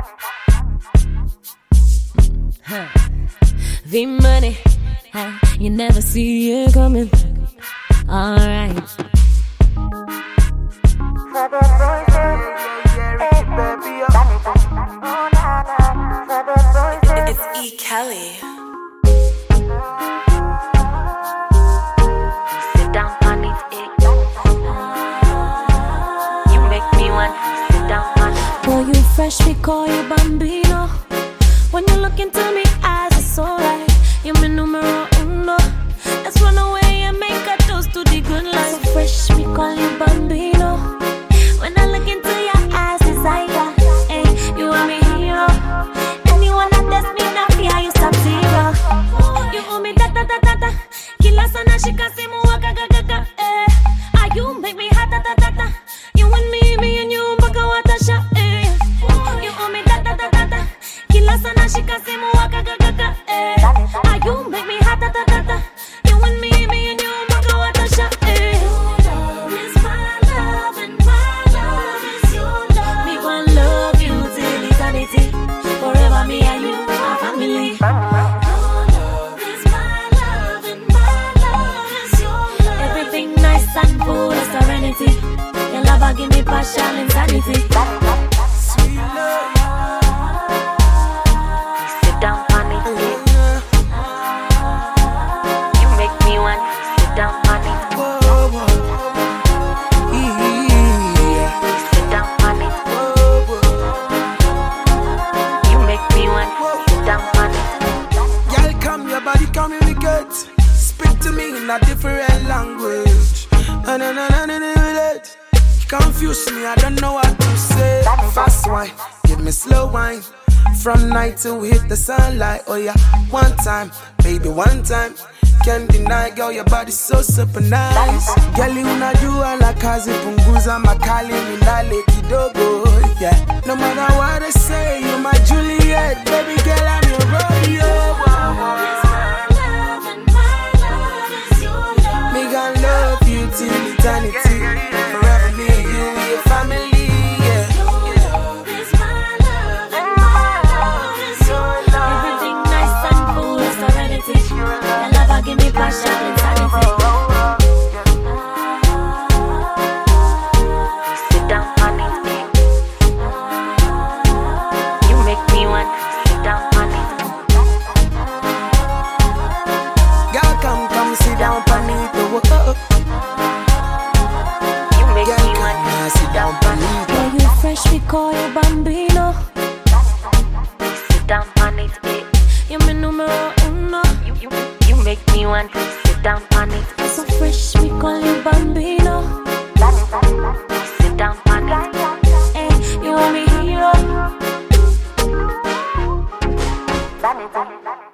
V-Money, you never see it coming. Alright. It's E. Kelly. Sit down on it, you make me want to sit down on it. Boy, you fresh, we call you Bambino. When you look into me eyes, it's alright. You're my numero uno. Let's run away and make a toast to the good life. So fresh, we call you Bambino. When I look into your eyes, desire. Hey, you are my hero. Anyone that test me, not fear, you stop zero. You owe me da da da da da. Kila sana shika simu waka ga ga ga. Ah, you make me hot da da da da. You and me and you mpaka watasha. You owe me da da da da da. Kila sana shika simu waka ga ga ga. Ah, you make me hot da da da da. You and me and you mpaka watasha. Your love is my love and my love is your love. Me gon' love you till eternity. Forever me and you are family. Your love is my love and my love is your love. Everything nice and full of serenity. Your love give me partial insanity. Sweet love. Sit down on it. You make me want to sit down on it. Whoa, whoa. Yeah. Sit down on it. Whoa, whoa. You make me want to sit down on it. Girl, come, your body communicate. Speak to me in a different language. Confuse me, I don't know what to say. Fast wine, give me slow wine. From night till we hit the sunlight. Oh yeah, one time, baby, one time. Can't deny, girl, your body's so super nice. Girl, unajua la kazi, punguza makali, minale kidogo. Yeah, no matter what I say, you're my Juliet. Baby girl, I'm your Romeo. Me gon' love you till eternity. Forever me and you, we a family. Yeah. Everything nice and full of serenity. Your love give me partial insanity. Sit down on it. You make me want to sit down on it. Girl, come sit down on me. You make Girl, me want come to sit down on me. Boy, you fresh, we call you Bambino. Sit down on it. You're my numero uno. You make me want to sit down on it. So fresh, we call you Bambino. Sit down on it. Hey, you are my hero.